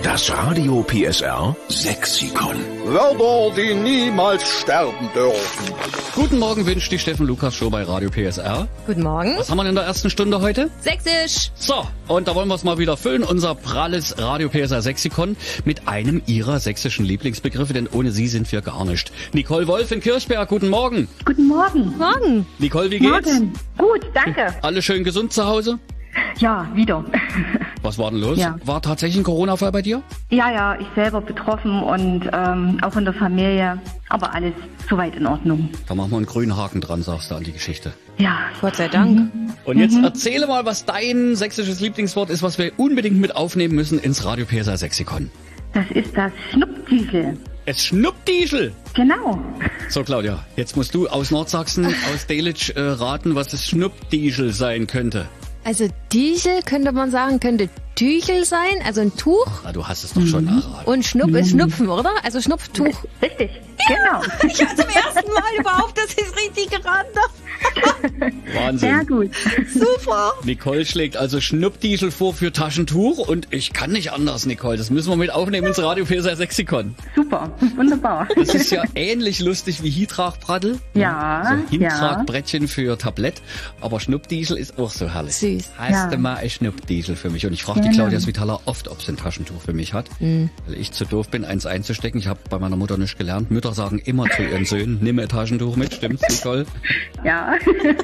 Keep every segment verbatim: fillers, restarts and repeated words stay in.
Das Radio P S R Sexikon. Wörter, die niemals sterben dürfen. Guten Morgen wünscht die Steffen Lukas Show bei Radio P S R. Guten Morgen. Was haben wir in der ersten Stunde heute? Sächsisch. So, und da wollen wir es mal wieder füllen, unser pralles Radio P S R Sexikon mit einem ihrer sächsischen Lieblingsbegriffe, denn ohne sie sind wir gar nicht. Nicole Wolf in Kirchberg, guten Morgen. Guten Morgen. Morgen. Nicole, wie geht's? Morgen. Gut, danke. Alle schön gesund zu Hause? Ja, wieder. Was war denn los? Ja. War tatsächlich ein Corona-Fall bei dir? Ja, ja, ich selber betroffen und ähm, auch in der Familie, aber alles soweit in Ordnung. Da machen wir einen grünen Haken dran, sagst du, an die Geschichte. Ja. Gott sei Dank. Und jetzt erzähle mal, was dein sächsisches Lieblingswort ist, was wir unbedingt mit aufnehmen müssen ins Radio P S R Sexikon. Das ist das Schnupfdiesel. Es Schnuppdiesel. Genau. So, Claudia, jetzt musst du aus Nordsachsen, aus Delitzsch äh, raten, was das Schnuppdiesel sein könnte. Also Diesel könnte man sagen, könnte Tüchel sein, also ein Tuch. Na, du hast es doch schon erraten. Und Schnupp ist Schnupfen, oder? Also Schnupftuch. Richtig. Genau. Ich habe zum ersten Mal überhaupt, dass ich es richtig geraten habe. Wahnsinn. Sehr gut. Super. Nicole schlägt also Schnuppdiesel vor für Taschentuch und ich kann nicht anders, Nicole. Das müssen wir mit aufnehmen ins Radio P S R Sexikon. Super. Wunderbar. Das ist ja ähnlich lustig wie Hitrach-Brattel. Ja, So Hintragbrettchen für Tablett. Aber Schnuppdiesel ist auch so herrlich. Süß. Hast Ja. du mal ein Schnuppdiesel für mich? Und ich frage die Genau. Claudia Svitala oft, ob sie ein Taschentuch für mich hat. Mhm. Weil ich zu doof bin, eins einzustecken. Ich habe bei meiner Mutter nicht gelernt. Mütter sagen immer zu ihren Söhnen, nimm ein Taschentuch mit. Stimmt's, Nicole? Ja.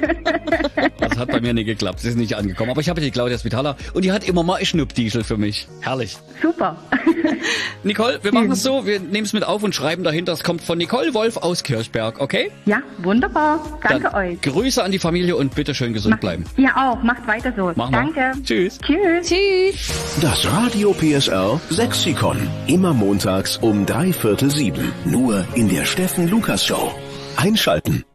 Das hat bei mir nicht geklappt. Sie ist nicht angekommen. Aber ich habe die Claudia Svitala und die hat immer mal ein Schnuppdiesel für mich. Herrlich. Super. Nicole, wir machen es so. Wir nehmen es mit auf und schreiben dahinter. Es kommt von Nicole Wolf aus Kirchberg, okay? Ja, wunderbar. Danke Dann euch. Grüße an die Familie und bitte schön gesund bleiben. Ihr auch. Macht weiter so. Machen wir. Danke. Tschüss. Tschüss. Tschüss. Das Radio P S R Sexikon. Immer montags um drei Viertel sieben. Nur in der Steffen Lukas Show. Einschalten.